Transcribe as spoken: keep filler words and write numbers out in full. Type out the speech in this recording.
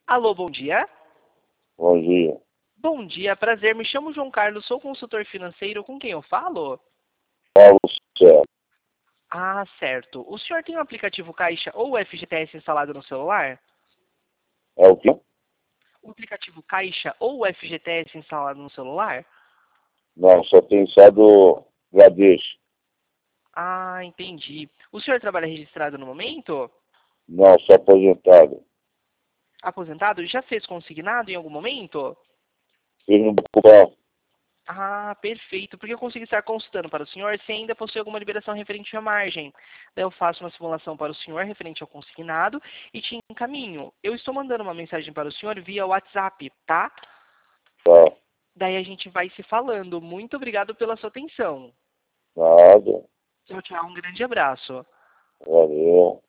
Alô, bom dia. Bom dia. Bom dia, prazer. Me chamo João Carlos, sou consultor financeiro. Com quem eu falo? Paulo César. Ah, certo. O senhor tem o aplicativo Caixa ou o F G T S instalado no celular? É o quê? O aplicativo Caixa ou o F G T S instalado no celular? Não, só tem só do Bradesco. Ah, entendi. O senhor trabalha registrado no momento? Não, sou aposentado. Aposentado? Já fez consignado em algum momento? Fiz no Bacubal. Ah, perfeito, porque eu consigo estar consultando para o senhor se ainda possui alguma liberação referente à margem. Daí eu faço uma simulação para o senhor referente ao consignado e te encaminho. Eu estou mandando uma mensagem para o senhor via WhatsApp, tá? Tá. Daí a gente vai se falando. Muito obrigado pela sua atenção. Nada. Tchau, tchau. Um grande abraço. Valeu.